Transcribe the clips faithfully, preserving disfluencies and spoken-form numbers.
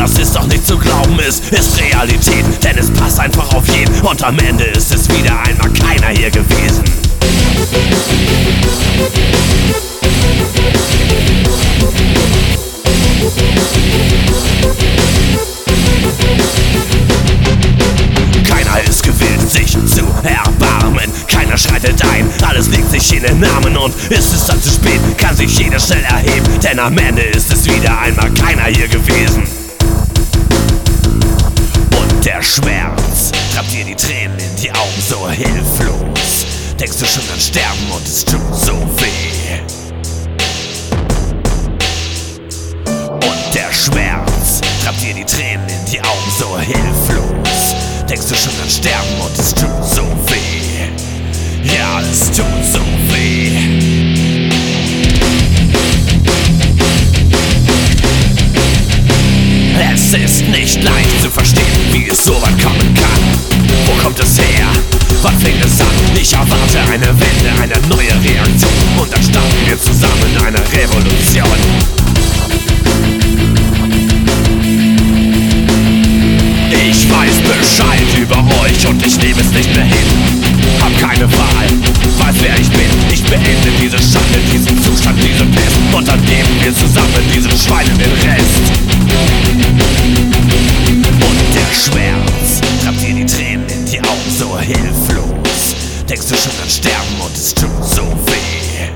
Das ist doch nicht zu glauben, es ist Realität, denn es passt einfach auf jeden. Und am Ende ist es wieder einmal keiner hier gewesen. Keiner ist gewillt, sich zu erbarmen. Keiner schreitet ein, alles legt sich in den Namen. Und ist es dann zu spät, kann sich jeder schnell erheben, denn am Ende ist es wieder einmal keiner hier gewesen. Und der Schmerz treibt dir die Tränen in die Augen, so hilflos. Denkst du schon an Sterben und es tut so weh. Und der Schmerz treibt dir die Tränen in die Augen, so hilflos. Denkst du schon an Sterben und es tut so weh. Ja, es tut so weh. Es ist nicht leicht zu verstehen, wie es so weit kommen kann. Wo kommt es her? Wann fängt es an? Ich erwarte eine Wende, eine neue Reaktion. Und dann starten wir zusammen eine Revolution. Ich weiß Bescheid über euch und ich nehme es nicht mehr hin. Hab keine Wahl, weiß wer ich bin. Ich beende diese Schande, diesen Zustand, diese Pest. Und dann geben wir zusammen diesen Schweinen den Rest. Und der Schmerz treibt dir die Tränen in die Augen, so hilflos. Denkst du schon an Sterben und es tut so weh.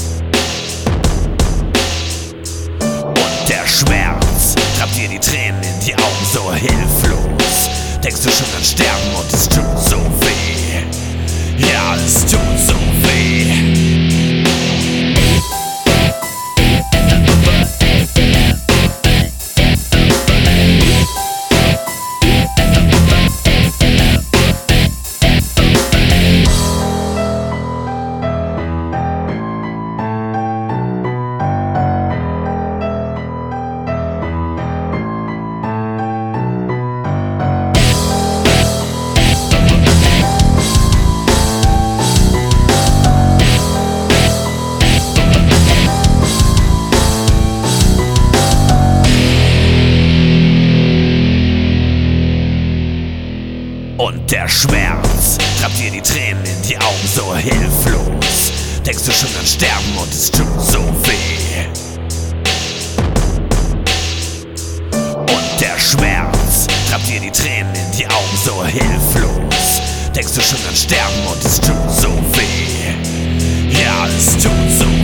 Und der Schmerz treibt dir die Tränen in die Augen, so hilflos. Denkst du schon an Sterben und es tut so weh. Ja, es tut so weh. Und der Schmerz treibt dir die Tränen in die Augen, so hilflos. Denkst du schon an Sterben und es tut so weh. Und der Schmerz treibt dir die Tränen in die Augen, so hilflos. Denkst du schon an Sterben und es tut so weh. Ja, es tut so weh.